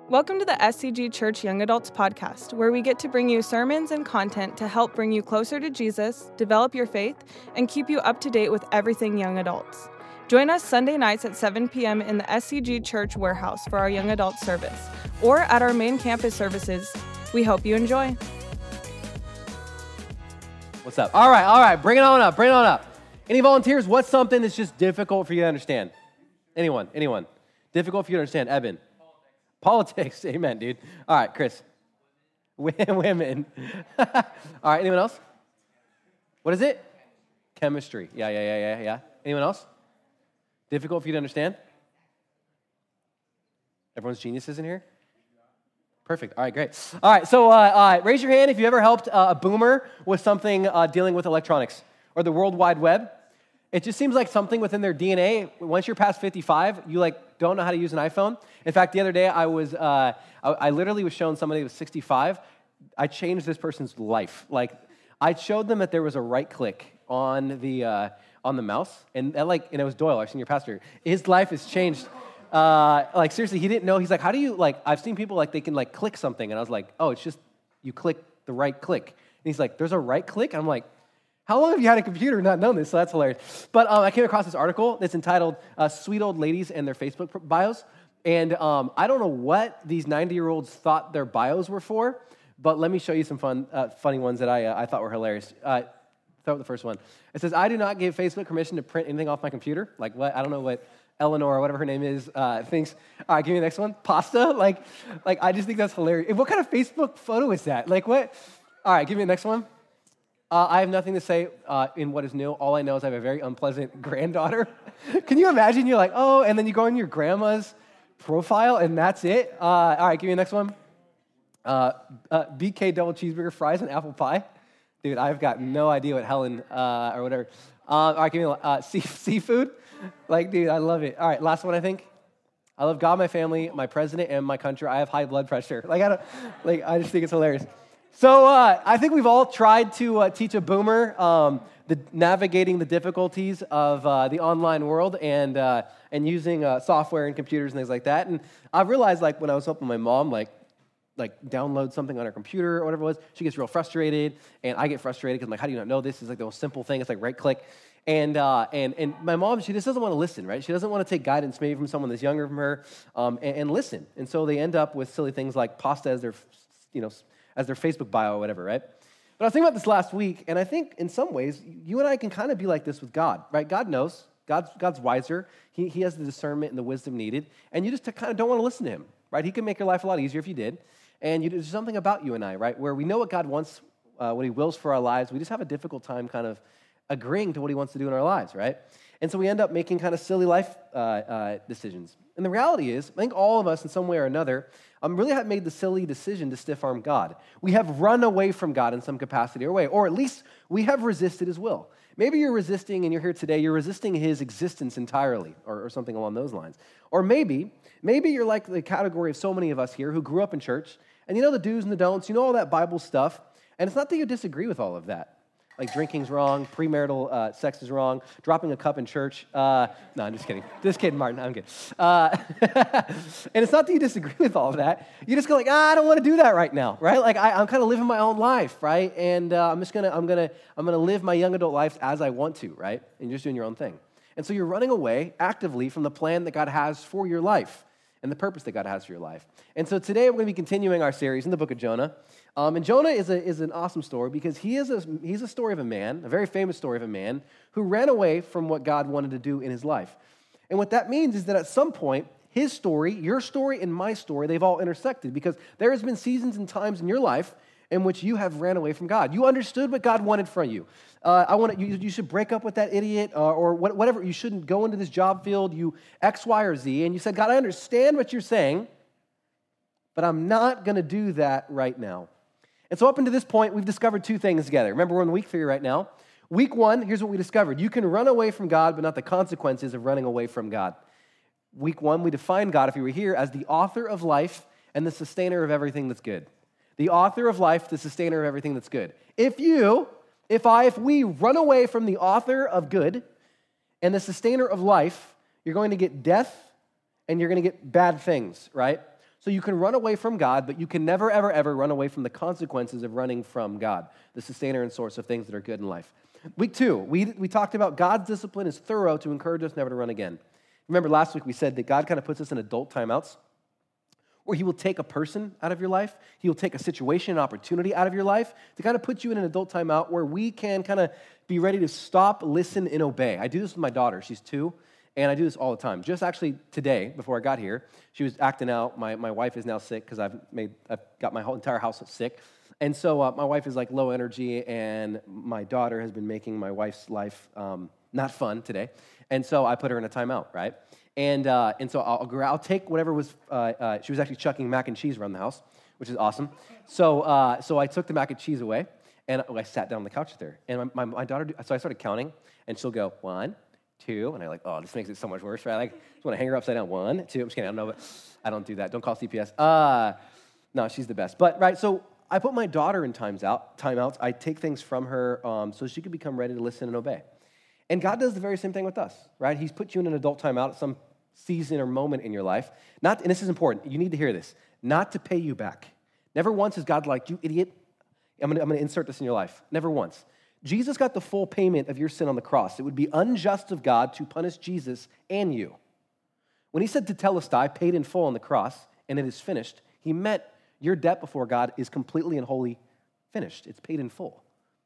Welcome to the SCG Church Young Adults podcast, where we get to bring you sermons and content to help bring you closer to Jesus, develop your faith, and keep you up to date with everything young adults. Join us Sunday nights at 7 p.m. in the SCG Church warehouse for our young adult service, or at our main campus services. We hope you enjoy. What's up? All right, bring it on up. Any volunteers? What's something that's just difficult for you to understand? Anyone? Difficult for you to understand? Eben? Politics. Amen, dude. All right, Chris. Women. All right, anyone else? What is it? Chemistry. Yeah. Anyone else? Difficult for you to understand? Everyone's geniuses in here? Perfect. All right, great. All right, so raise your hand if you ever helped a boomer with something dealing with electronics or the World Wide Web. It just seems like something within their DNA. Once you're past 55, you don't know how to use an iPhone. In fact, the other day I literally was showing somebody who was 65. I changed this person's life. I showed them that there was a right click on the mouse, and it was Doyle, our senior pastor. His life has changed. Seriously, he didn't know. He's like, how do you, I've seen people, they can, click something. And I was like, oh, it's just, you click the right click. And he's like, there's a right click? I'm like, how long have you had a computer and not known this? So that's hilarious. But I came across this article that's entitled Sweet Old Ladies and Their Facebook Bios. And I don't know what these 90-year-olds thought their bios were for, but let me show you some funny ones that I thought were hilarious. Start with the first one. It says, I do not give Facebook permission to print anything off my computer. What? I don't know what Eleanor, or whatever her name is, thinks. All right, give me the next one. Pasta? I just think that's hilarious. What kind of Facebook photo is that? What? All right, give me the next one. I have nothing to say in what is new. All I know is I have a very unpleasant granddaughter. Can you imagine? You're like, oh, and then you go on your grandma's profile, and that's it? All right, give me the next one. BK double cheeseburger, fries, and apple pie. Dude, I've got no idea what Helen or whatever. All right, give me seafood. Dude, I love it. All right, last one, I think. I love God, my family, my president, and my country. I have high blood pressure. I just think it's hilarious. So I think we've all tried to teach a boomer navigating the difficulties of the online world and using software and computers and things like that. And I've realized, when I was helping my mom, download something on her computer or whatever it was, she gets real frustrated, and I get frustrated because I'm like, how do you not know this? It's the most simple thing. It's right click. And my mom, she just doesn't want to listen, right? She doesn't want to take guidance maybe from someone that's younger from her and listen. And so they end up with silly things like pasta as their Facebook bio or whatever, right? But I was thinking about this last week, and I think in some ways, you and I can kind of be like this with God, right? God knows. God's wiser. He has the discernment and the wisdom needed, and you just kind of don't want to listen to him, right? He can make your life a lot easier if you did. And there's something about you and I, right, where we know what God wants, what he wills for our lives. We just have a difficult time kind of agreeing to what he wants to do in our lives, right? And so we end up making kind of silly life decisions. And the reality is, I think all of us in some way or another really have made the silly decision to stiff-arm God. We have run away from God in some capacity or way, or at least we have resisted his will. Maybe you're resisting, and you're here today, you're resisting his existence entirely, or something along those lines. Or maybe you're like the category of so many of us here who grew up in church, and you know the do's and the don'ts, you know all that Bible stuff, and it's not that you disagree with all of that. Drinking's wrong, premarital sex is wrong, dropping a cup in church. No, I'm just kidding. Just kidding, Martin. I'm kidding. And it's not that you disagree with all of that. You just go I don't want to do that right now, right? I'm kind of living my own life, right? And I'm gonna live my young adult life as I want to, right? And you're just doing your own thing. And so you're running away actively from the plan that God has for your life and the purpose that God has for your life. And so today we're going to be continuing our series in the book of Jonah. And Jonah is an awesome story because he's a story of a man, a very famous story of a man, who ran away from what God wanted to do in his life. And what that means is that at some point, his story, your story, and my story, they've all intersected because there has been seasons and times in your life in which you have ran away from God. You understood what God wanted from you. You should break up with that idiot or whatever. You shouldn't go into this job field, you X, Y, or Z. And you said, God, I understand what you're saying, but I'm not going to do that right now. And so up until this point, we've discovered two things together. Remember, we're in week 3 right now. Week 1, here's what we discovered. You can run away from God, but not the consequences of running away from God. Week 1, we defined God, if you were here, as the author of life and the sustainer of everything that's good. The author of life, the sustainer of everything that's good. If we run away from the author of good and the sustainer of life, you're going to get death and you're going to get bad things, right? So you can run away from God, but you can never, ever, ever run away from the consequences of running from God, the sustainer and source of things that are good in life. Week 2, we talked about God's discipline is thorough to encourage us never to run again. Remember last week we said that God kind of puts us in adult timeouts where he will take a person out of your life, he will take a situation, an opportunity out of your life to kind of put you in an adult timeout where we can kind of be ready to stop, listen, and obey. I do this with my daughter. She's 2. And I do this all the time. Just actually today, before I got here, she was acting out. My wife is now sick because I've got my whole entire house sick. And so my wife is like low energy, and my daughter has been making my wife's life not fun today. And so I put her in a timeout, right? And so I'll take whatever was, she was actually chucking mac and cheese around the house, which is awesome. So I took the mac and cheese away, and I sat down on the couch with her. And my daughter, so I started counting, and she'll go, 1, 2, and I'm like, oh, this makes it so much worse, right? Just want to hang her upside down. 1, 2, I'm just kidding, I don't know, but I don't do that. Don't call CPS. No, she's the best. But, right, so I put my daughter in timeouts. I take things from her so she can become ready to listen and obey. And God does the very same thing with us, right? He's put you in an adult timeout at some season or moment in your life. And this is important, you need to hear this, not to pay you back. Never once is God like, you idiot, I'm going to insert this in your life. Never once. Jesus got the full payment of your sin on the cross. It would be unjust of God to punish Jesus and you. When he said tetelestai, paid in full on the cross, and it is finished, he meant your debt before God is completely and wholly finished. It's paid in full.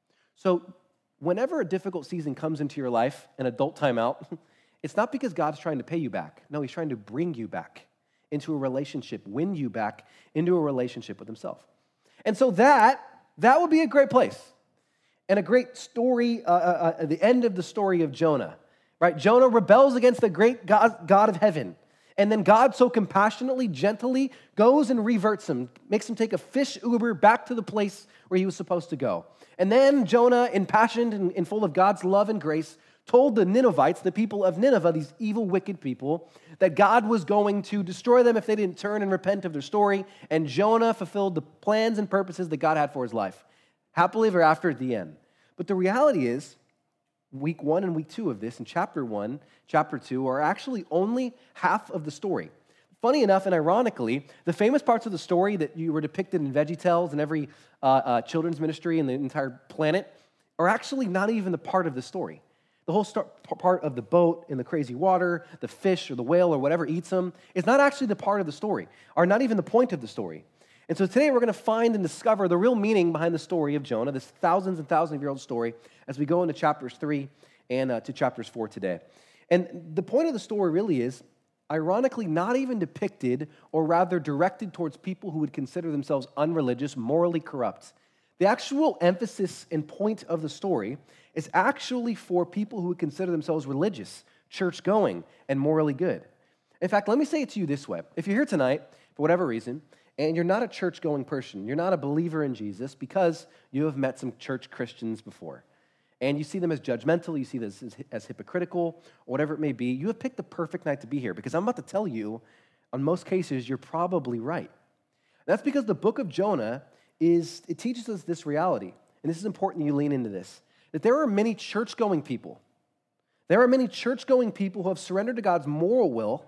So whenever a difficult season comes into your life, an adult timeout, it's not because God's trying to pay you back. No, he's trying to bring you back into a relationship, win you back into a relationship with himself. And so that would be a great place. And a great story, the end of the story of Jonah, right? Jonah rebels against the great God of heaven. And then God so compassionately, gently goes and reverts him, makes him take a fish Uber back to the place where he was supposed to go. And then Jonah, impassioned and full of God's love and grace, told the Ninevites, the people of Nineveh, these evil, wicked people, that God was going to destroy them if they didn't turn and repent of their story. And Jonah fulfilled the plans and purposes that God had for his life. Happily ever after at the end. But the reality is, week 1 and week 2 of this, in chapter 1, chapter 2, are actually only half of the story. Funny enough and ironically, the famous parts of the story that you were depicted in VeggieTales and every children's ministry in the entire planet are actually not even the part of the story. The whole part of the boat in the crazy water, the fish or the whale or whatever eats them, is not actually the part of the story, or not even the point of the story. And so today we're going to find and discover the real meaning behind the story of Jonah, this thousands and thousands of year old story, as we go into chapters 3 and to chapters 4 today. And the point of the story really is, ironically, not even depicted, or rather directed towards people who would consider themselves unreligious, morally corrupt. The actual emphasis and point of the story is actually for people who would consider themselves religious, church-going, and morally good. In fact, let me say it to you this way. If you're here tonight, for whatever reason, and you're not a church-going person, you're not a believer in Jesus because you have met some church Christians before, and you see them as judgmental, you see them as hypocritical, or whatever it may be, you have picked the perfect night to be here, because I'm about to tell you, on most cases, you're probably right. That's because the book of Jonah it teaches us this reality, and this is important you lean into this, that there are many church-going people. There are many church-going people who have surrendered to God's moral will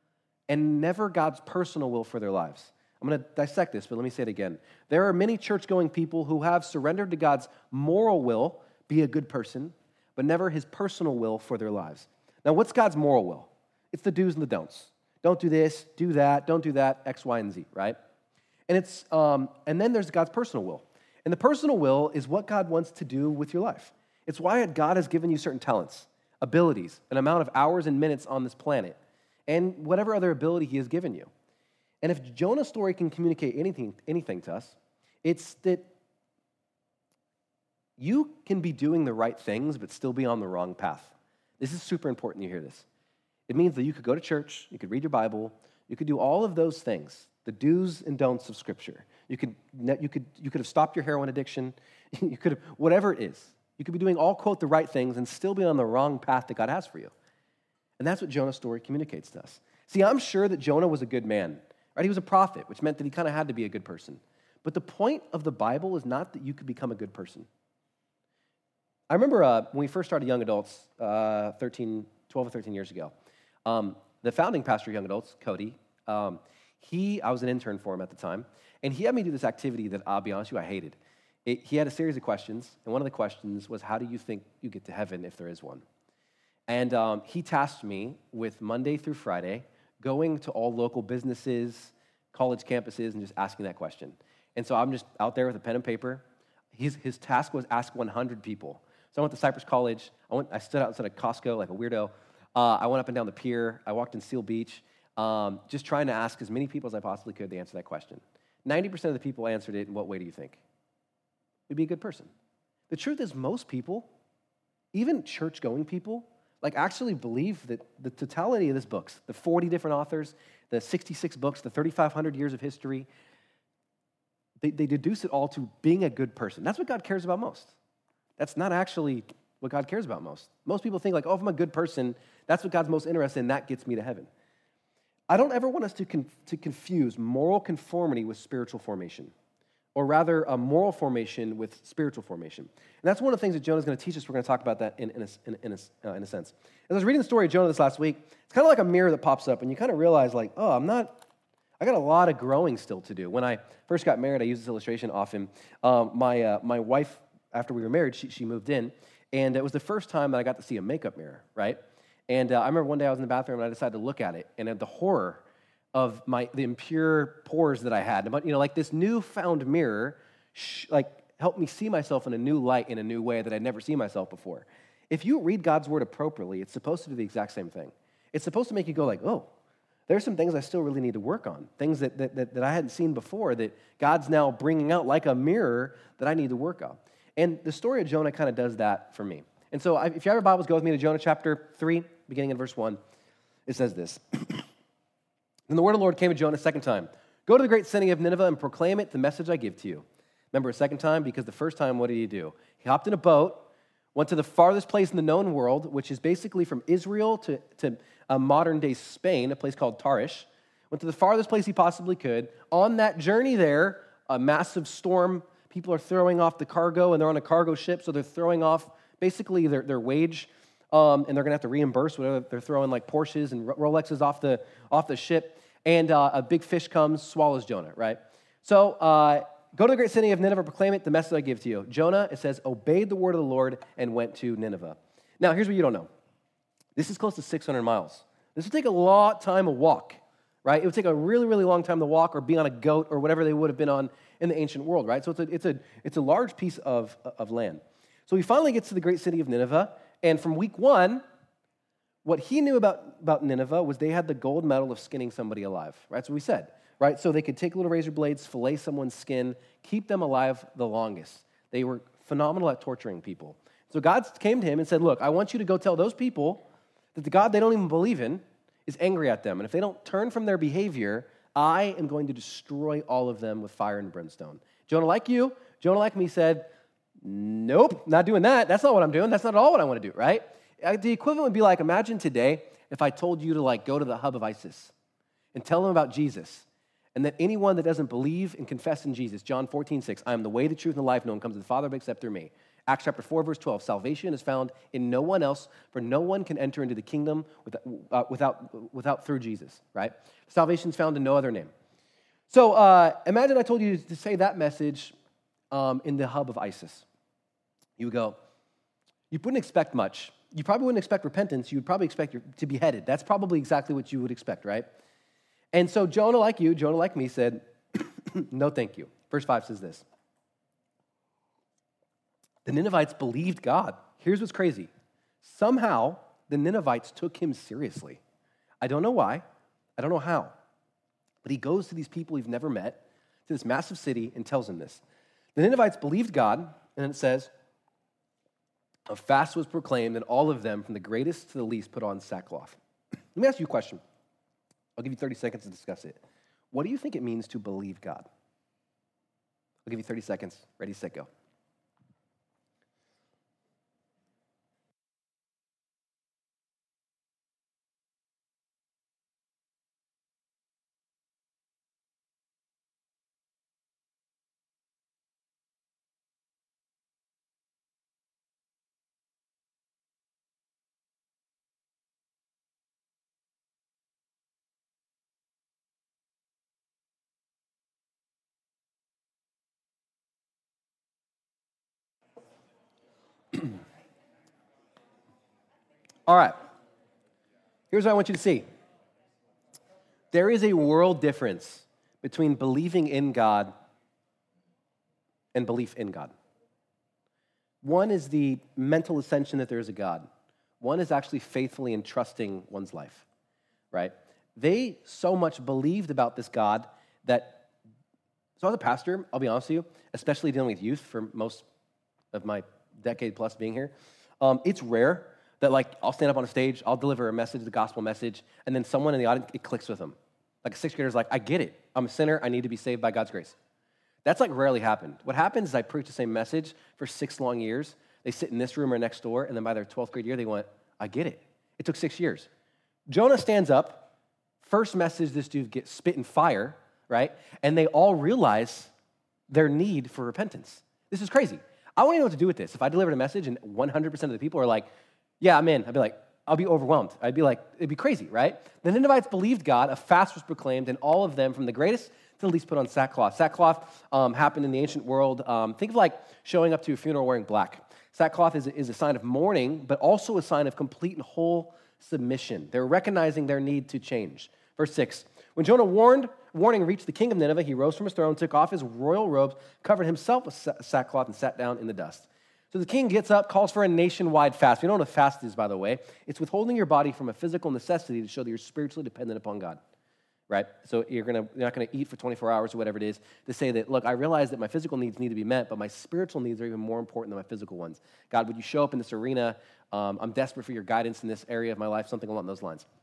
and never God's personal will for their lives. I'm going to dissect this, but let me say it again. There are many church-going people who have surrendered to God's moral will, be a good person, but never his personal will for their lives. Now, what's God's moral will? It's the do's and the don'ts. Don't do this, do that, don't do that, X, Y, and Z, right? And then there's God's personal will. And the personal will is what God wants to do with your life. It's why God has given you certain talents, abilities, an amount of hours and minutes on this planet, and whatever other ability he has given you. And if Jonah's story can communicate anything to us, it's that you can be doing the right things but still be on the wrong path. This is super important you hear this. It means that you could go to church, you could read your Bible, you could do all of those things, the do's and don'ts of Scripture. You could have stopped your heroin addiction, you could have, whatever it is. You could be doing all, quote, the right things and still be on the wrong path that God has for you. And that's what Jonah's story communicates to us. See, I'm sure that Jonah was a good man, right? He was a prophet, which meant that he kind of had to be a good person. But the point of the Bible is not that you could become a good person. I remember when we first started Young Adults 12 or 13 years ago, the founding pastor of Young Adults, Cody, I was an intern for him at the time, and he had me do this activity that, I'll be honest with you, I hated. He had a series of questions, and one of the questions was, how do you think you get to heaven if there is one? And he tasked me with Monday through Friday going to all local businesses, college campuses, and just asking that question. And so I'm just out there with a pen and paper. His task was ask 100 people. So I went to Cypress College. I stood outside of Costco like a weirdo. I went up and down the pier. I walked in Seal Beach, just trying to ask as many people as I possibly could to answer that question. 90% of the people answered it in what way do you think? We'd be a good person. The truth is most people, even church-going people, like actually believe that the totality of this book, the 40 different authors, the 66 books, the 3,500 years of history, they deduce it all to being a good person. That's what God cares about most. That's not actually what God cares about most. Most people think like, oh, if I'm a good person, that's what God's most interested in, that gets me to heaven. I don't ever want us to confuse moral conformity with spiritual formation, or rather a moral formation with spiritual formation. And that's one of the things that Jonah's going to teach us. We're going to talk about that in a sense. As I was reading the story of Jonah this last week, it's kind of like a mirror that pops up, and you kind of realize like, oh, I got a lot of growing still to do. When I first got married, I use this illustration often. My wife, after we were married, she moved in, and it was the first time that I got to see a makeup mirror, right? And I remember one day I was in the bathroom, and I decided to look at it, and at the horror of the impure pores that I had, but like this newfound mirror, helped me see myself in a new light, in a new way that I'd never seen myself before. If you read God's word appropriately, it's supposed to do the exact same thing. It's supposed to make you go like, oh, there's some things I still really need to work on, things that I hadn't seen before that God's now bringing out like a mirror that I need to work on. And the story of Jonah kind of does that for me. And so if you have your Bibles, go with me to Jonah chapter 3, beginning in verse 1. It says this. Then the word of the Lord came to Jonah a second time. Go to the great city of Nineveh and proclaim it, the message I give to you. Remember, a second time, because the first time, what did he do? He hopped in a boat, went to the farthest place in the known world, which is basically from Israel to modern-day Spain, a place called Tarshish. Went to the farthest place he possibly could. On that journey there, a massive storm. People are throwing off the cargo, and they're on a cargo ship, so they're throwing off basically their wage, and they're going to have to reimburse whatever they're throwing, like Porsches and Rolexes off the ship. And a big fish comes, swallows Jonah, right? So go to the great city of Nineveh, proclaim it, the message I give to you. Jonah, it says, obeyed the word of the Lord and went to Nineveh. Now, here's what you don't know. This is close to 600 miles. This would take a long time to walk, right? It would take a really, really long time to walk or be on a goat or whatever they would have been on in the ancient world, right? So it's a large piece of land. So he finally gets to the great city of Nineveh, and from week 1, what he knew about Nineveh was they had the gold medal of skinning somebody alive, right? That's what we said, right? So they could take little razor blades, fillet someone's skin, keep them alive the longest. They were phenomenal at torturing people. So God came to him and said, look, I want you to go tell those people that the God they don't even believe in is angry at them. And if they don't turn from their behavior, I am going to destroy all of them with fire and brimstone. Jonah, like me, said, nope, not doing that. That's not what I'm doing. That's not at all what I want to do, right? The equivalent would be like, imagine today if I told you to go to the hub of ISIS and tell them about Jesus, and that anyone that doesn't believe and confess in Jesus, John 14:6, I am the way, the truth, and the life. No one comes to the Father but except through me. Acts chapter 4, verse 12, salvation is found in no one else, for no one can enter into the kingdom without through Jesus, right? Salvation is found in no other name. So imagine I told you to say that message in the hub of ISIS. You would go, you wouldn't expect much. You probably wouldn't expect repentance. You would probably expect to be beheaded. That's probably exactly what you would expect, right? And so Jonah, like me, said, no, thank you. Verse 5 says this. The Ninevites believed God. Here's what's crazy. Somehow, the Ninevites took him seriously. I don't know why. I don't know how. But he goes to these people he's never met, to this massive city, and tells them this. The Ninevites believed God, and then it says, a fast was proclaimed, and all of them, from the greatest to the least, put on sackcloth. Let me ask you a question. I'll give you 30 seconds to discuss it. What do you think it means to believe God? I'll give you 30 seconds. Ready, set, go. All right. Here's what I want you to see. There is a world difference between believing in God and belief in God. One is the mental ascension that there is a God. One is actually faithfully entrusting one's life, right? They so much believed about this God that, so as a pastor, I'll be honest with you, especially dealing with youth for most of my decade plus being here, it's rare that like I'll stand up on a stage, I'll deliver a message, the gospel message, and then someone in the audience, it clicks with them. Like a sixth grader's like, I get it. I'm a sinner. I need to be saved by God's grace. That's like rarely happened. What happens is I preach the same message for 6 long years. They sit in this room or next door, and then by their 12th grade year, they went, I get it. It took 6 years. Jonah stands up, first message, this dude gets spit in fire, right? And they all realize their need for repentance. This is crazy. I wouldn't know what to do with this. If I delivered a message and 100% of the people are like, yeah, I'm in, I'd be like, I'll be overwhelmed. I'd be like, it'd be crazy, right? The Ninevites believed God, a fast was proclaimed, and all of them, from the greatest to the least, put on sackcloth. Sackcloth happened in the ancient world. Think of like showing up to a funeral wearing black. Sackcloth is a sign of mourning, but also a sign of complete and whole submission. They're recognizing their need to change. Verse 6, when Jonah warning reached the king of Nineveh, he rose from his throne, took off his royal robes, covered himself with sackcloth, and sat down in the dust. So the king gets up, calls for a nationwide fast. You know what a fast is, by the way. It's withholding your body from a physical necessity to show that you're spiritually dependent upon God, right? So you're not going to eat for 24 hours or whatever it is to say that, look, I realize that my physical needs need to be met, but my spiritual needs are even more important than my physical ones. God, would you show up in this arena? I'm desperate for your guidance in this area of my life, something along those lines.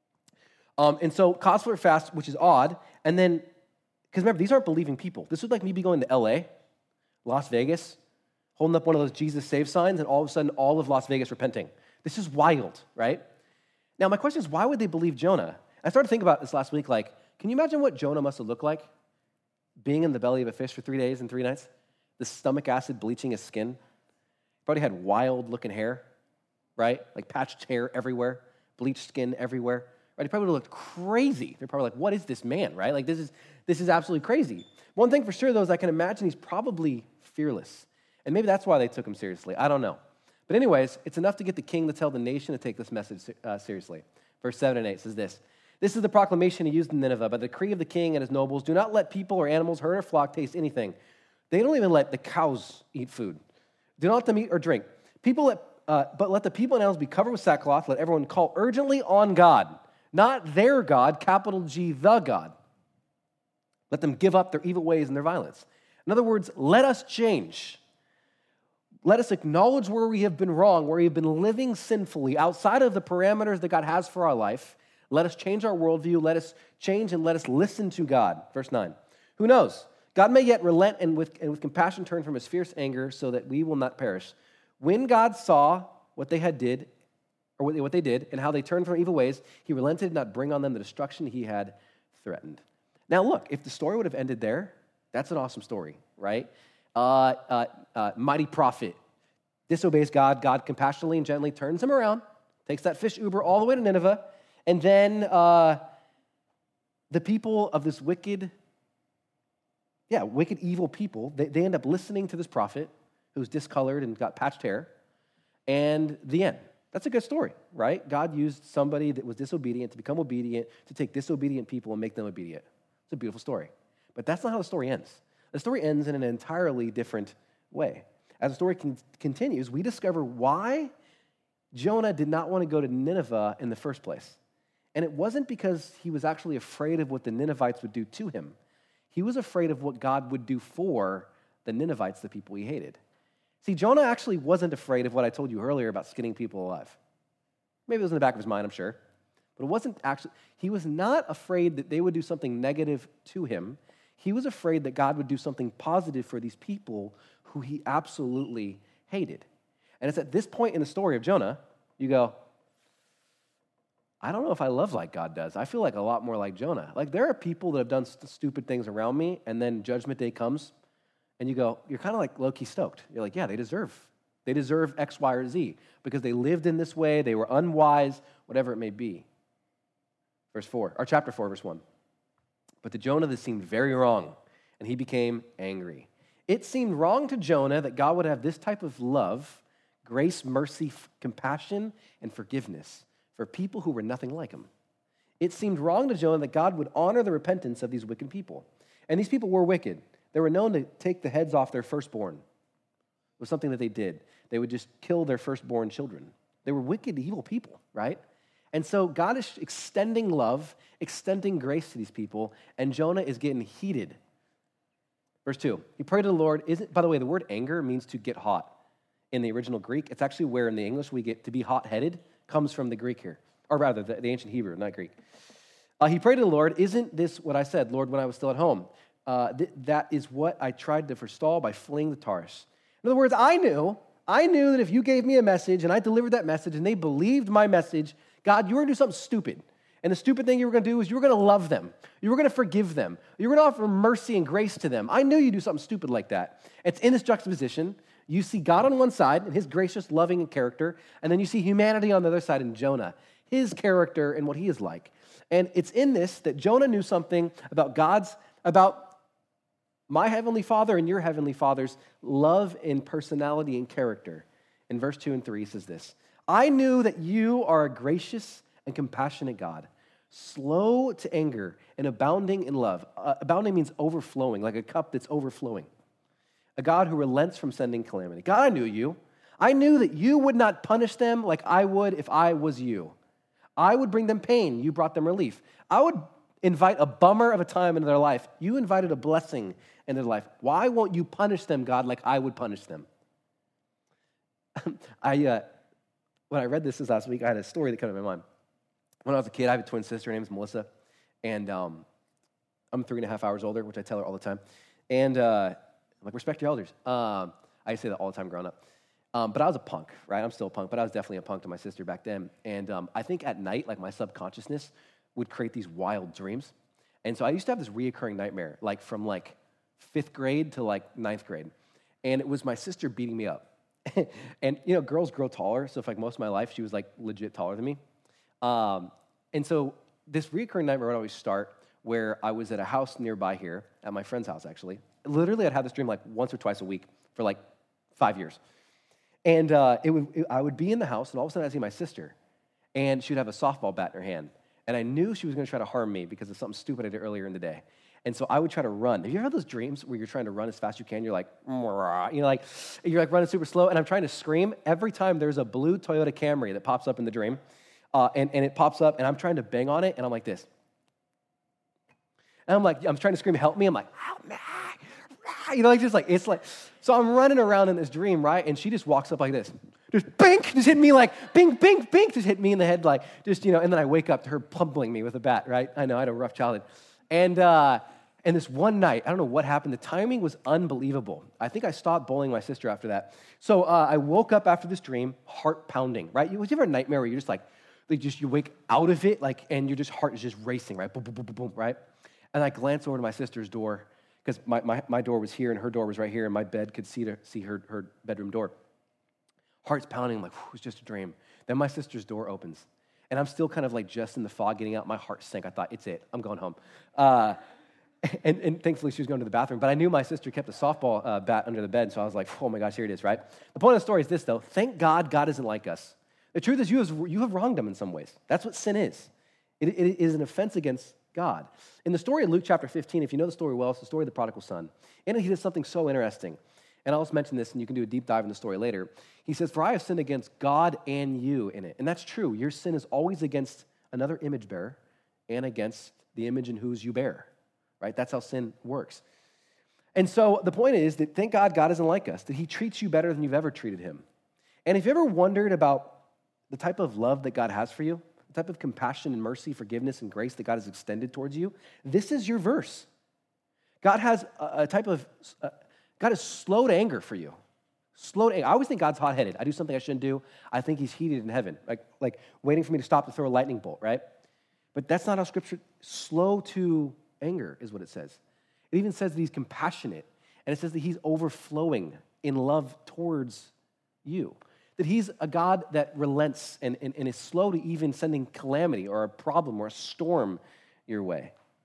And so calls for a fast, which is odd. And then, because remember, these aren't believing people. This would like me be going to LA, Las Vegas, holding up one of those Jesus Save signs, and all of a sudden, all of Las Vegas repenting. This is wild, right? Now, my question is, why would they believe Jonah? I started thinking about this last week, like, can you imagine what Jonah must have looked like? Being in the belly of a fish for 3 days and 3 nights? The stomach acid bleaching his skin. Probably had wild-looking hair, right? Like patched hair everywhere, bleached skin everywhere, right? He probably looked crazy. They're probably like, what is this man, right? Like, this is absolutely crazy. One thing for sure, though, is I can imagine he's probably fearless. And maybe that's why they took him seriously. I don't know. But anyways, it's enough to get the king to tell the nation to take this message seriously. Verse 7 and 8 says this. This is the proclamation he used in Nineveh. By the decree of the king and his nobles, do not let people or animals, herd or flock, taste anything. They don't even let the cows eat food. Do not let them eat or drink. But let the people and animals be covered with sackcloth. Let everyone call urgently on God. Not their God, capital G, the God. Let them give up their evil ways and their violence. In other words, let us change. Let us acknowledge where we have been wrong, where we have been living sinfully outside of the parameters that God has for our life. Let us change our worldview. Let us change and let us listen to God. Verse 9. Who knows? God may yet relent and with compassion turn from his fierce anger so that we will not perish. When God saw what they did, and how they turned from evil ways, he relented and not bring on them the destruction he had threatened. Now look, if the story would have ended there, that's an awesome story, right? Mighty prophet disobeys God. God compassionately and gently turns him around, takes that fish Uber all the way to Nineveh, and then the people of this wicked, evil people, they end up listening to this prophet who's discolored and got patched hair, and the end. That's a good story, right? God used somebody that was disobedient to become obedient, to take disobedient people and make them obedient. It's a beautiful story. But that's not how the story ends. The story ends in an entirely different way. As the story continues, we discover why Jonah did not want to go to Nineveh in the first place. And it wasn't because he was actually afraid of what the Ninevites would do to him. He was afraid of what God would do for the Ninevites, the people he hated. See, Jonah actually wasn't afraid of what I told you earlier about skinning people alive. Maybe it was in the back of his mind, I'm sure. But it wasn't actually, he was not afraid that they would do something negative to him. He was afraid that God would do something positive for these people who he absolutely hated. And it's at this point in the story of Jonah, you go, I don't know if I love like God does. I feel like a lot more like Jonah. Like there are people that have done stupid things around me, and then judgment day comes, and you go, you're kind of like low-key stoked. You're like, yeah, they deserve X, Y, or Z because they lived in this way, they were unwise, whatever it may be. Chapter 4, verse 1. But to Jonah, this seemed very wrong, and he became angry. It seemed wrong to Jonah that God would have this type of love, grace, mercy, compassion, and forgiveness for people who were nothing like him. It seemed wrong to Jonah that God would honor the repentance of these wicked people. And these people were wicked. They were known to take the heads off their firstborn. It was something that they did. They would just kill their firstborn children. They were wicked, evil people, right? And so God is extending love, extending grace to these people, and Jonah is getting heated. Verse 2, he prayed to the Lord. By the way, the word anger means to get hot. In the original Greek, it's actually where in the English we get to be hot-headed, comes from the Greek here. Or rather, the ancient Hebrew, not Greek. He prayed to the Lord, isn't this what I said, Lord, when I was still at home? That is what I tried to forestall by fleeing the Taurus. In other words, I knew that if you gave me a message and I delivered that message and they believed my message, God, you were going to do something stupid. And the stupid thing you were going to do is you were going to love them. You were going to forgive them. You were going to offer mercy and grace to them. I knew you'd do something stupid like that. It's in this juxtaposition. You see God on one side and his gracious, loving character, and then you see humanity on the other side in Jonah, his character and what he is like. And it's in this that Jonah knew something about my heavenly Father and your heavenly Father's love and personality and character. In verse 2 and 3, he says this, I knew that you are a gracious and compassionate God, slow to anger and abounding in love. Abounding means overflowing, like a cup that's overflowing. A God who relents from sending calamity. God, I knew you. I knew that you would not punish them like I would if I was you. I would bring them pain. You brought them relief. I would invite a bummer of a time into their life. You invited a blessing into their life. Why won't you punish them, God, like I would punish them? When I read this last week, I had a story that came to my mind. When I was a kid, I have a twin sister. Her name is Melissa. And I'm 3.5 hours older, which I tell her all the time. And I'm like, respect your elders. I used to say that all the time growing up. But I was a punk, right? I'm still a punk, but I was definitely a punk to my sister back then. And I think at night, like my subconsciousness would create these wild dreams. And so I used to have this reoccurring nightmare, like from like 5th grade to like 9th grade. And it was my sister beating me up. And, you know, girls grow taller. So for like most of my life, she was like legit taller than me. And so this reoccurring nightmare would always start where I was at a house nearby here, at my friend's house actually. Literally, I'd have this dream like once or twice a week for like 5 years. And I would be in the house, and all of a sudden I'd see my sister, and she would have a softball bat in her hand. And I knew she was going to try to harm me because of something stupid I did earlier in the day. And so I would try to run. Have you ever had those dreams where you're trying to run as fast as you can? You're like, you're like running super slow, and I'm trying to scream. Every time there's a blue Toyota Camry that pops up in the dream, and it pops up, and I'm trying to bang on it, and I'm like this. And I'm trying to scream, help me. I'm like, help me. So I'm running around in this dream, right? And she just walks up like this. Just bink, just hit me like, bink, bink, bink, just hit me in the head like, and then I wake up to her pummeling me with a bat, right? I know, I had a rough childhood. And this one night, I don't know what happened, the timing was unbelievable. I think I stopped bullying my sister after that. So I woke up after this dream, heart pounding, right? Was you ever a nightmare where you're just like you wake out of it, like, and your just heart is just racing, right? Boom, boom, boom, boom, boom, right? And I glance over to my sister's door, because my door was here and her door was right here, and my bed could see her bedroom door. Heart's pounding, I'm like, it's just a dream. Then my sister's door opens, and I'm still kind of like just in the fog getting out. My heart sank. I thought, it's it. I'm going home. And thankfully, she was going to the bathroom. But I knew my sister kept a softball bat under the bed, so I was like, oh my gosh, here it is, right? The point of the story is this, though. Thank God God isn't like us. The truth is you have wronged him in some ways. That's what sin is. It is an offense against God. In the story of Luke chapter 15, if you know the story well, it's the story of the prodigal son. And he does something so interesting. And I'll just mention this, and you can do a deep dive in the story later. He says, for I have sinned against God and you in it. And that's true. Your sin is always against another image bearer and against the image in whose you bear, right? That's how sin works. And so the point is that thank God God isn't like us, that he treats you better than you've ever treated him. And if you ever wondered about the type of love that God has for you, the type of compassion and mercy, forgiveness, and grace that God has extended towards you, this is your verse. God has God is slow to anger for you. Slow to anger. I always think God's hot-headed. I do something I shouldn't do. I think he's heated in heaven, like waiting for me to stop to throw a lightning bolt, right? But that's not how Scripture, slow to anger is what it says. It even says that he's compassionate, and it says that he's overflowing in love towards you. That he's a God that relents and is slow to even sending calamity or a problem or a storm your way.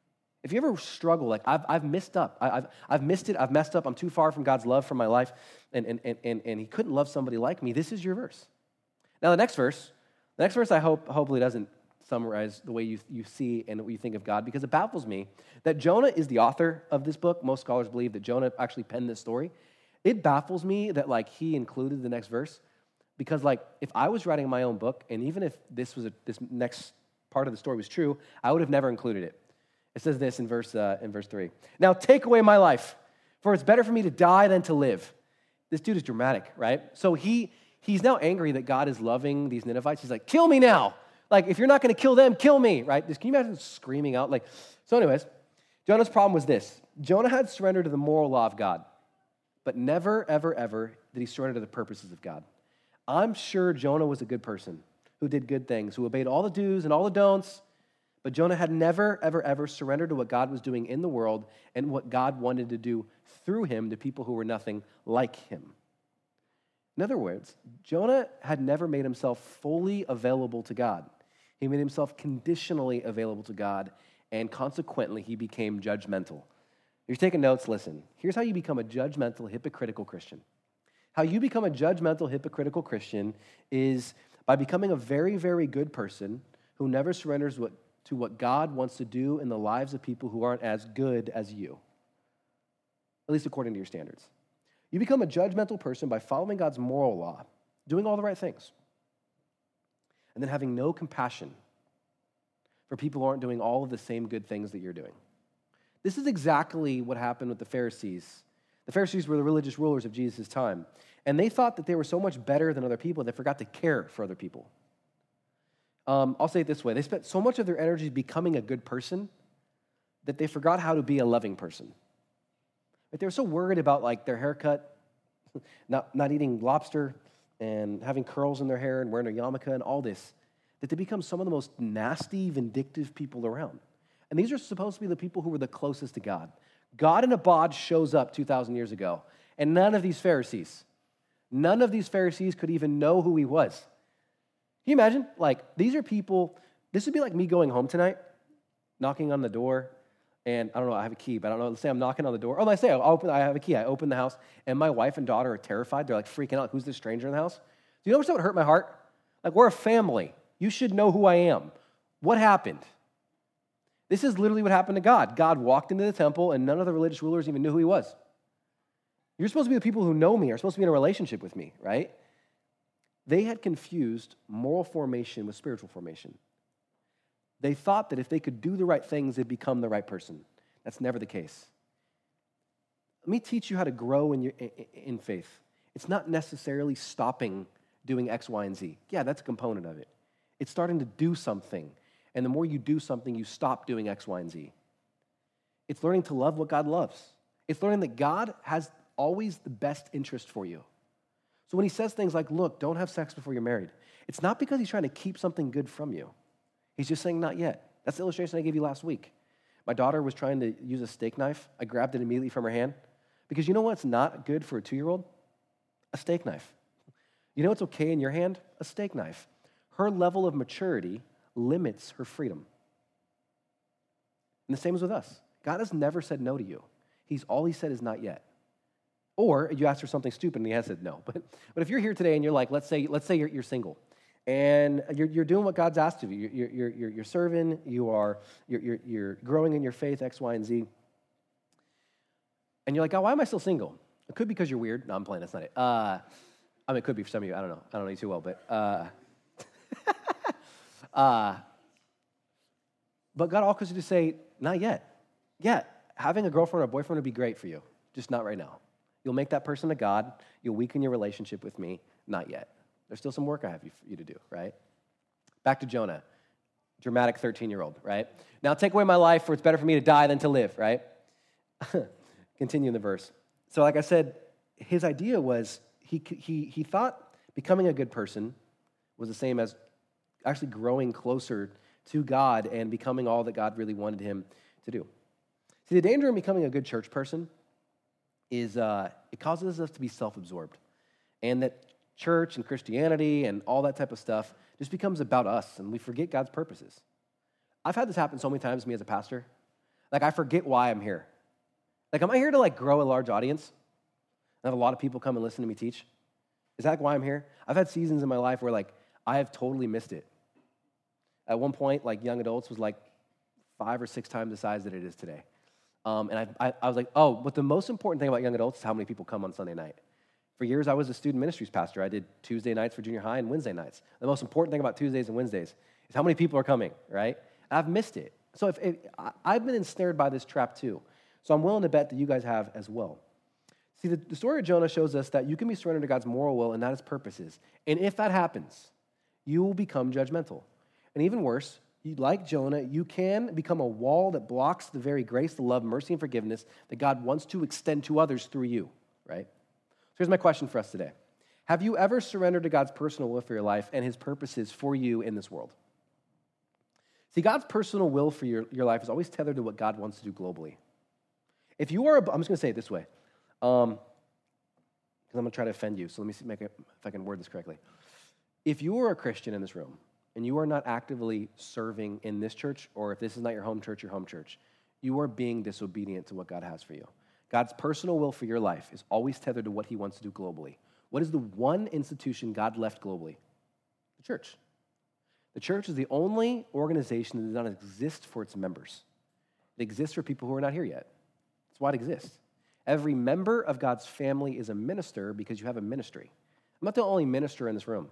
If you ever struggle, like I've messed up, I've missed it, I've messed up, I'm too far from God's love for my life, and he couldn't love somebody like me, this is your verse. Now the next verse I hopefully doesn't summarize the way you see and what you think of God, because it baffles me that Jonah is the author of this book. Most scholars believe that Jonah actually penned this story. It baffles me that like he included the next verse, because like if I was writing my own book, and even if this next part of the story was true, I would have never included it. It says this in verse 3. Now take away my life, for it's better for me to die than to live. This dude is dramatic, right? So he's now angry that God is loving these Ninevites. He's like, kill me now. Like, if you're not going to kill them, kill me, right? Can you imagine screaming out? Like, so anyways, Jonah's problem was this. Jonah had surrendered to the moral law of God, but never, ever, ever did he surrender to the purposes of God. I'm sure Jonah was a good person who did good things, who obeyed all the do's and all the don'ts, but Jonah had never, ever, ever surrendered to what God was doing in the world and what God wanted to do through him to people who were nothing like him. In other words, Jonah had never made himself fully available to God. He made himself conditionally available to God, and consequently, he became judgmental. If you're taking notes, listen. Here's how you become a judgmental, hypocritical Christian. How you become a judgmental, hypocritical Christian is by becoming a very, very good person who never surrenders to what God wants to do in the lives of people who aren't as good as you, at least according to your standards. You become a judgmental person by following God's moral law, doing all the right things, and then having no compassion for people who aren't doing all of the same good things that you're doing. This is exactly what happened with the Pharisees. The Pharisees were the religious rulers of Jesus' time, and they thought that they were so much better than other people, they forgot to care for other people. I'll say it this way. They spent so much of their energy becoming a good person that they forgot how to be a loving person. Like they were so worried about like their haircut, not eating lobster, and having curls in their hair and wearing a yarmulke and all this, that they become some of the most nasty, vindictive people around. And these are supposed to be the people who were the closest to God. God in a bod shows up 2,000 years ago, and none of these Pharisees could even know who he was. Can you imagine? Like, these are people, this would be like me going home tonight, knocking on the door, and I don't know, I have a key, but I don't know, let's say I'm knocking on the door. Oh, let's say I have a key, I open the house, and my wife and daughter are terrified. They're like freaking out, who's this stranger in the house? Do you know what would hurt my heart? Like, we're a family. You should know who I am. What happened? This is literally what happened to God. God walked into the temple, and none of the religious rulers even knew who he was. You're supposed to be the people who know me, are supposed to be in a relationship with me, right? They had confused moral formation with spiritual formation. They thought that if they could do the right things, they'd become the right person. That's never the case. Let me teach you how to grow in faith. It's not necessarily stopping doing X, Y, and Z. Yeah, that's a component of it. It's starting to do something. And the more you do something, you stop doing X, Y, and Z. It's learning to love what God loves. It's learning that God has always the best interest for you. So when he says things like, look, don't have sex before you're married, it's not because he's trying to keep something good from you. He's just saying not yet. That's the illustration I gave you last week. My daughter was trying to use a steak knife. I grabbed it immediately from her hand. Because you know what's not good for a 2-year-old? A steak knife. You know what's okay in your hand? A steak knife. Her level of maturity limits her freedom. And the same is with us. God has never said no to you. All he said is not yet. Or you ask for something stupid and he has said no. But if you're here today and you're like, let's say you're single, and you're doing what God's asked of you. You're serving. You're growing in your faith, X, Y, and Z. And you're like, oh, why am I still single? It could be because you're weird. No, I'm playing. That's not it. I mean, it could be for some of you. I don't know. I don't know you too well, but but God also could just say, not yet. Yeah, having a girlfriend or a boyfriend would be great for you, just not right now. You'll make that person a God. You'll weaken your relationship with me. Not yet. There's still some work I have for you to do, right? Back to Jonah, dramatic 13-year-old, right? Now take away my life, for it's better for me to die than to live, right? Continue in the verse. So like I said, his idea was he thought becoming a good person was the same as actually growing closer to God and becoming all that God really wanted him to do. See, the danger in becoming a good church person is it causes us to be self-absorbed, and that church and Christianity and all that type of stuff just becomes about us, and we forget God's purposes. I've had this happen so many times to me as a pastor. Like, I forget why I'm here. Like, am I here to, like, grow a large audience? And have a lot of people come and listen to me teach? Is that why I'm here? I've had seasons in my life where, like, I have totally missed it. At one point, like, young adults was, like, 5 or 6 times the size that it is today. And I was like, oh, but the most important thing about young adults is how many people come on Sunday night. For years, I was a student ministries pastor. I did Tuesday nights for junior high and Wednesday nights. The most important thing about Tuesdays and Wednesdays is how many people are coming, right? I've missed it. So I've been ensnared by this trap too. So I'm willing to bet that you guys have as well. See, the story of Jonah shows us that you can be surrendered to God's moral will and not his purposes. And if that happens, you will become judgmental. And even worse, like Jonah, you can become a wall that blocks the very grace, the love, mercy, and forgiveness that God wants to extend to others through you, right? So here's my question for us today. Have you ever surrendered to God's personal will for your life and his purposes for you in this world? See, God's personal will for your life is always tethered to what God wants to do globally. If you are, I'm just going to say it this way, because I'm going to try to offend you, so let me see if I can word this correctly. If you are a Christian in this room, and you are not actively serving in this church, or if this is not your home church, you are being disobedient to what God has for you. God's personal will for your life is always tethered to what he wants to do globally. What is the one institution God left globally? The church. The church is the only organization that does not exist for its members. It exists for people who are not here yet. That's why it exists. Every member of God's family is a minister because you have a ministry. I'm not the only minister in this room.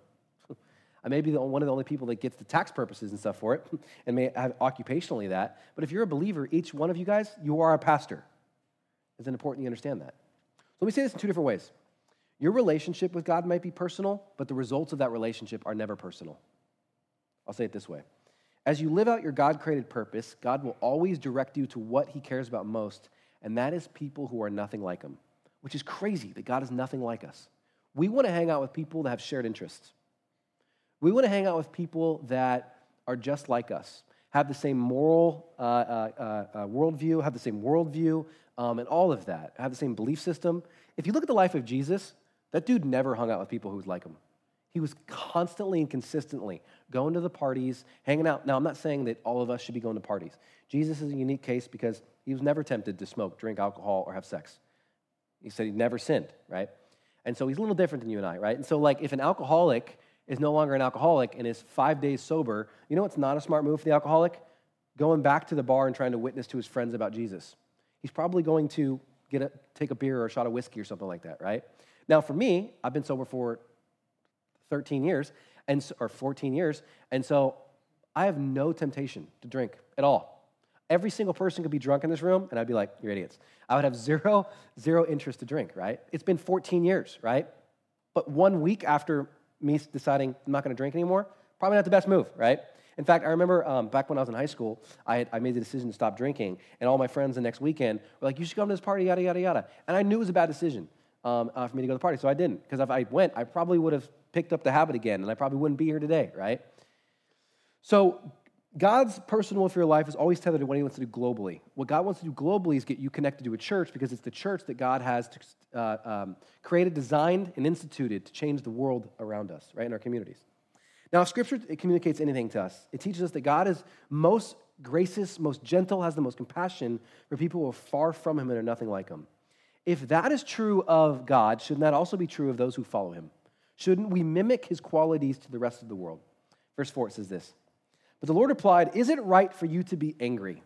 I may be one of the only people that gets the tax purposes and stuff for it, and may have occupationally that. But if you're a believer, each one of you guys, you are a pastor. It's important you understand that. So let me say this in 2 different ways. Your relationship with God might be personal, but the results of that relationship are never personal. I'll say it this way. As you live out your God-created purpose, God will always direct you to what he cares about most, and that is people who are nothing like him, which is crazy that God is nothing like us. We want to hang out with people that have shared interests. We want to hang out with people that are just like us, have the same moral worldview, have the same worldview, and all of that, have the same belief system. If you look at the life of Jesus, that dude never hung out with people who was like him. He was constantly and consistently going to the parties, hanging out. Now, I'm not saying that all of us should be going to parties. Jesus is a unique case because he was never tempted to smoke, drink alcohol, or have sex. He said he never sinned, right? And so he's a little different than you and I, right? And so, like, if an alcoholic is no longer an alcoholic and is 5 days sober, you know what's not a smart move for the alcoholic? Going back to the bar and trying to witness to his friends about Jesus. He's probably going to take a beer or a shot of whiskey or something like that, right? Now, for me, I've been sober for 13 years, or 14 years, and so I have no temptation to drink at all. Every single person could be drunk in this room, and I'd be like, you're idiots. I would have zero interest to drink, right? It's been 14 years, right? But 1 week after me deciding I'm not going to drink anymore, probably not the best move, right? In fact, I remember back when I was in high school, I made the decision to stop drinking, and all my friends the next weekend were like, you should come to this party, yada, yada, yada. And I knew it was a bad decision for me to go to the party, so I didn't. Because if I went, I probably would have picked up the habit again, and I probably wouldn't be here today, right? So God's personal will for your life is always tethered to what he wants to do globally. What God wants to do globally is get you connected to a church because it's the church that God has created, designed, and instituted to change the world around us, right, in our communities. Now, if Scripture communicates anything to us, it teaches us that God is most gracious, most gentle, has the most compassion for people who are far from him and are nothing like him. If that is true of God, shouldn't that also be true of those who follow him? Shouldn't we mimic his qualities to the rest of the world? Verse 4, it says this. But the Lord replied, is it right for you to be angry?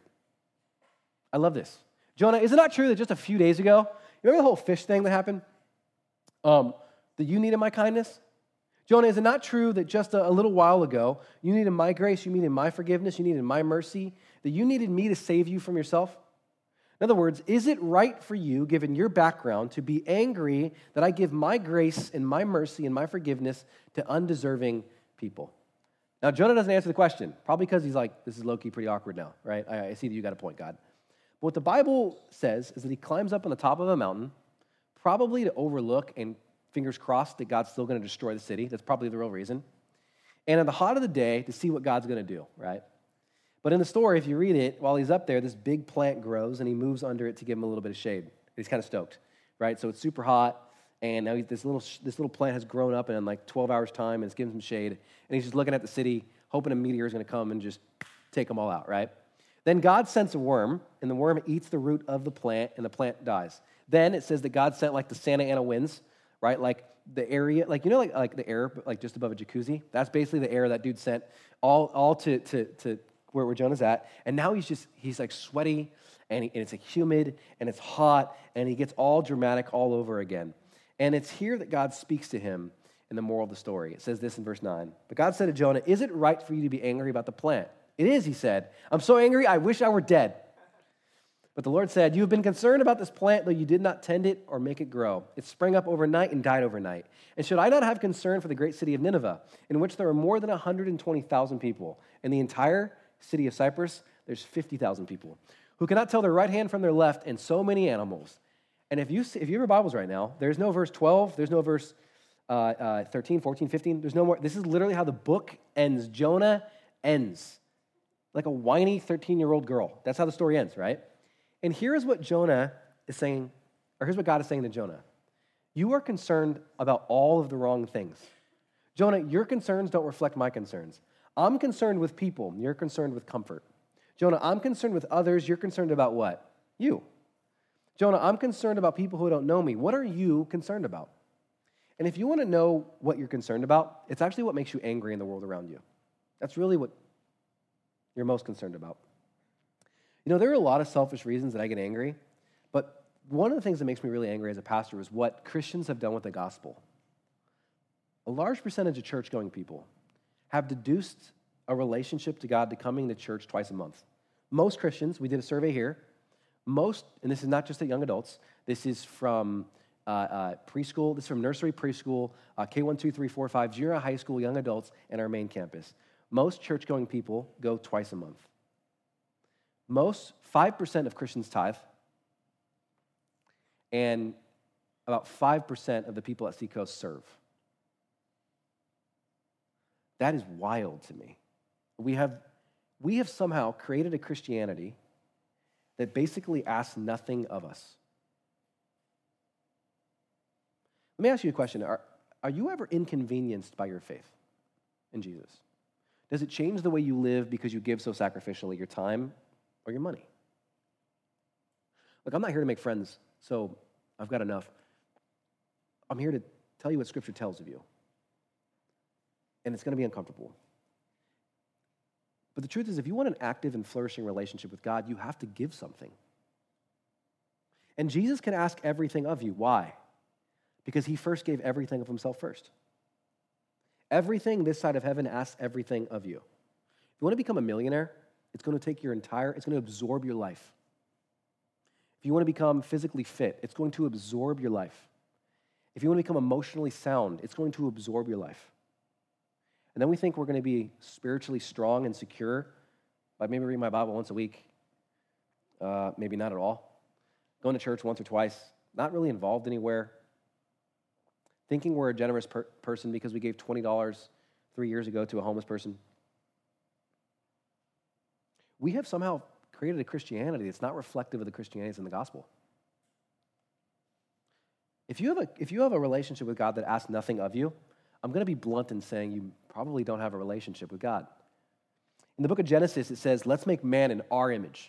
I love this. Jonah, is it not true that just a few days ago, you remember the whole fish thing that happened? That you needed my kindness? Jonah, is it not true that just a little while ago, you needed my grace, you needed my forgiveness, you needed my mercy, that you needed me to save you from yourself? In other words, is it right for you, given your background, to be angry that I give my grace and my mercy and my forgiveness to undeserving people? Now, Jonah doesn't answer the question, probably because he's like, this is low-key pretty awkward now, right? I see that you got a point, God. But what the Bible says is that he climbs up on the top of a mountain, probably to overlook and fingers crossed that God's still going to destroy the city. That's probably the real reason. And in the hot of the day, to see what God's going to do, right? But in the story, if you read it, while he's up there, this big plant grows, and he moves under it to give him a little bit of shade. He's kind of stoked, right? So it's super hot, and now this little plant has grown up in like 12 hours' time, and it's giving him some shade. And he's just looking at the city, hoping a meteor is going to come and just take them all out, right? Then God sends a worm, and the worm eats the root of the plant, and the plant dies. Then it says that God sent like the Santa Ana winds, right? Like the area, like, you know, like the air, like just above a jacuzzi? That's basically the air that dude sent all to where Jonah's at. And now he's like sweaty, and it's like humid, and it's hot, and he gets all dramatic all over again. And it's here that God speaks to him in the moral of the story. It says this in verse 9. But God said to Jonah, "Is it right for you to be angry about the plant?" "It is," he said. "I'm so angry, I wish I were dead." But the Lord said, "You have been concerned about this plant, though you did not tend it or make it grow. It sprang up overnight and died overnight. And should I not have concern for the great city of Nineveh, in which there are more than 120,000 people? In the entire city of Cyprus, there's 50,000 people, who cannot tell their right hand from their left, and so many animals." And if you have your Bibles right now, there's no verse 12, there's no verse 13, 14, 15, there's no more. This is literally how the book ends. Jonah ends like a whiny 13-year-old girl. That's how the story ends, right? And here's what Jonah is saying, or here's what God is saying to Jonah. You are concerned about all of the wrong things. Jonah, your concerns don't reflect my concerns. I'm concerned with people. You're concerned with comfort. Jonah, I'm concerned with others. You're concerned about what? You. Jonah, I'm concerned about people who don't know me. What are you concerned about? And if you want to know what you're concerned about, it's actually what makes you angry in the world around you. That's really what you're most concerned about. You know, there are a lot of selfish reasons that I get angry, but one of the things that makes me really angry as a pastor is what Christians have done with the gospel. A large percentage of church-going people have deduced a relationship to God to coming to church twice a month. Most Christians, we did a survey here, and this is not just at young adults, this is from preschool, this is from nursery, preschool, K1, 2, 3, 4, 5, junior high school, young adults, and our main campus. Most church-going people go twice a month. 5% of Christians tithe, and about 5% of the people at Seacoast serve. That is wild to me. We have somehow created a Christianity that basically asks nothing of us. Let me ask you a question. Are you ever inconvenienced by your faith in Jesus? Does it change the way you live because you give so sacrificially your time or your money? Look, I'm not here to make friends, so I've got enough. I'm here to tell you what Scripture tells of you. And it's going to be uncomfortable. But the truth is, if you want an active and flourishing relationship with God, you have to give something. And Jesus can ask everything of you. Why? Because he first gave everything of himself first. Everything this side of heaven asks everything of you. If you want to become a millionaire, it's going to take it's going to absorb your life. If you want to become physically fit, it's going to absorb your life. If you want to become emotionally sound, it's going to absorb your life. And then we think we're going to be spiritually strong and secure by maybe reading my Bible once a week, maybe not at all, going to church once or twice, not really involved anywhere, thinking we're a generous person because we gave $20 3 years ago to a homeless person. We have somehow created a Christianity that's not reflective of the Christianity that's in the gospel. If you have a relationship with God that asks nothing of you, I'm going to be blunt in saying you probably don't have a relationship with God. In the book of Genesis, it says, "Let's make man in our image."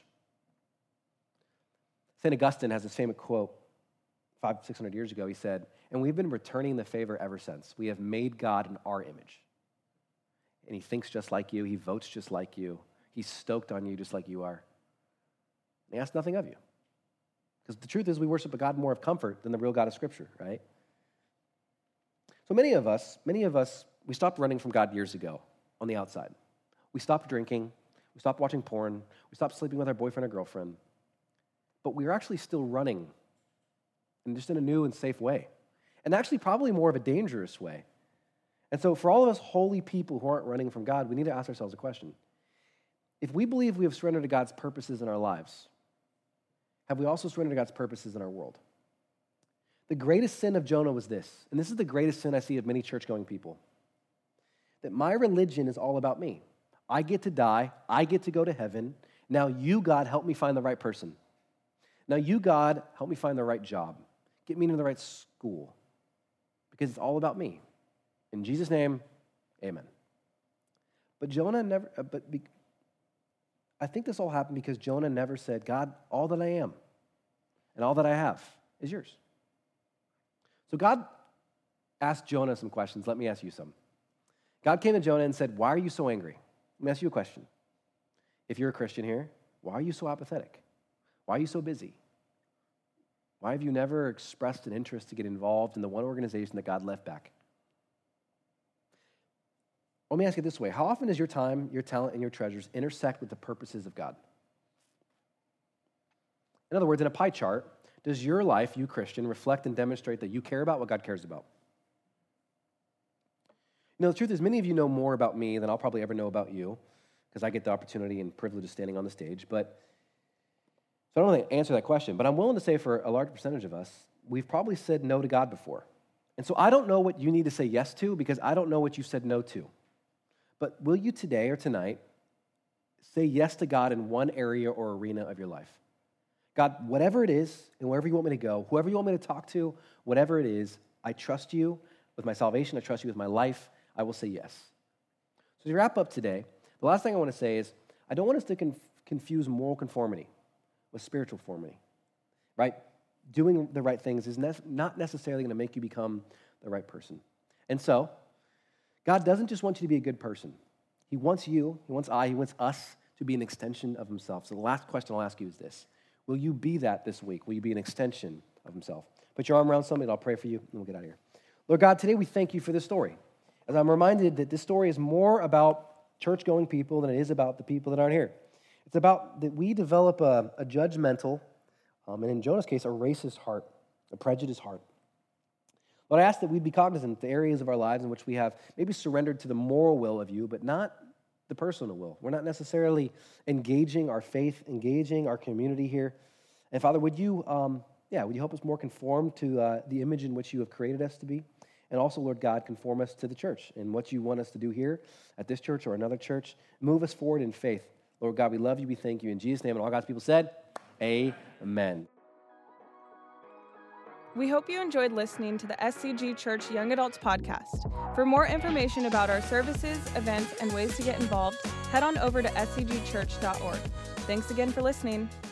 St. Augustine has this famous quote 500-600 years ago. He said, "And we've been returning the favor ever since. We have made God in our image. And he thinks just like you. He votes just like you. He's stoked on you just like you are. And he asks nothing of you." Because the truth is we worship a God more of comfort than the real God of Scripture, right? So many of us, we stopped running from God years ago on the outside. We stopped drinking. We stopped watching porn. We stopped sleeping with our boyfriend or girlfriend. But we're actually still running, and just in a new and safe way. And actually probably more of a dangerous way. And so for all of us holy people who aren't running from God, we need to ask ourselves a question. If we believe we have surrendered to God's purposes in our lives, have we also surrendered to God's purposes in our world? The greatest sin of Jonah was this, and this is the greatest sin I see of many church-going people, that my religion is all about me. I get to die. I get to go to heaven. Now you, God, help me find the right person. Now you, God, help me find the right job. Get me into the right school, because it's all about me. In Jesus' name, amen. But Jonah never, I think this all happened because Jonah never said, God, all that I am and all that I have is yours. So God asked Jonah some questions. Let me ask you some. God came to Jonah and said, why are you so angry? Let me ask you a question. If you're a Christian here, why are you so apathetic? Why are you so busy? Why have you never expressed an interest to get involved in the one organization that God left back? Let me ask you this way. How often does your time, your talent, and your treasures intersect with the purposes of God? In other words, in a pie chart, does your life, you Christian, reflect and demonstrate that you care about what God cares about? You know, the truth is, many of you know more about me than I'll probably ever know about you, because I get the opportunity and privilege of standing on the stage. So I don't really answer that question, but I'm willing to say for a large percentage of us, we've probably said no to God before. And so I don't know what you need to say yes to, because I don't know what you said no to. But will you today or tonight say yes to God in one area or arena of your life? God, whatever it is, and wherever you want me to go, whoever you want me to talk to, whatever it is, I trust you with my salvation, I trust you with my life, I will say yes. So to wrap up today, the last thing I want to say is, I don't want us to confuse moral conformity with spiritual conformity, right? Doing the right things is not necessarily going to make you become the right person. And so, God doesn't just want you to be a good person. He wants you, he wants us to be an extension of himself. So the last question I'll ask you is this. Will you be that this week? Will you be an extension of himself? Put your arm around somebody and I'll pray for you and we'll get out of here. Lord God, today we thank you for this story. As I'm reminded that this story is more about church-going people than it is about the people that aren't here. It's about that we develop a judgmental, and in Jonah's case, a racist heart, a prejudiced heart. Lord, I ask that we'd be cognizant of the areas of our lives in which we have maybe surrendered to the moral will of you, but not the personal will. We're not necessarily engaging our faith, engaging our community here. And Father, would you help us more conform to the image in which you have created us to be? And also, Lord God, conform us to the church and what you want us to do here at this church or another church. Move us forward in faith. Lord God, we love you, we thank you. In Jesus' name, and all God's people said, amen. We hope you enjoyed listening to the SCG Church Young Adults podcast. For more information about our services, events, and ways to get involved, head on over to scgchurch.org. Thanks again for listening.